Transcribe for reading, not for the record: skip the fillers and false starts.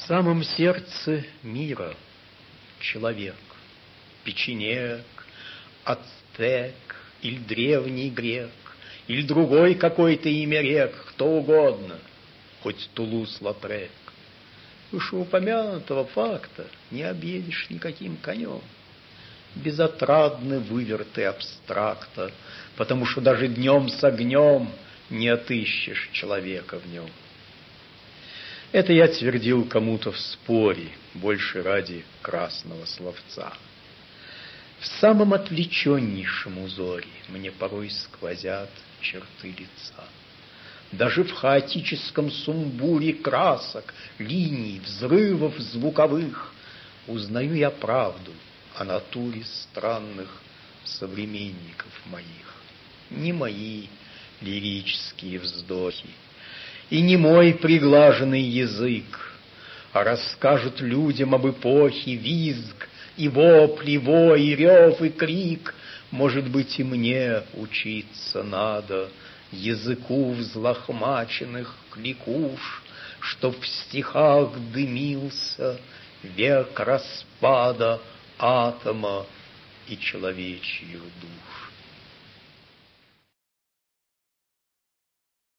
самом сердце мира человек, печенек, ацтек или древний грек, или другой какой-то имя кто угодно, хоть Тулус-Латрек. Вышеупомянутого факта не объедешь никаким конем. Безотрадны выверты абстракта, потому что даже днем с огнем не отыщешь человека в нем. Это я твердил кому-то в споре, больше ради красного словца. В самом отвлеченнейшем узоре мне порой сквозят черты лица. Даже в хаотическом сумбуре красок, линий, взрывов звуковых узнаю я правду о натуре странных современников моих. Не мои лирические вздохи и не мой приглаженный язык, а расскажут людям об эпохе визг и вопль, и вой, и рев, и крик. Может быть, и мне учиться надо языку взлохмаченных кликуш, чтоб в стихах дымился век распада атома и человечьих душ.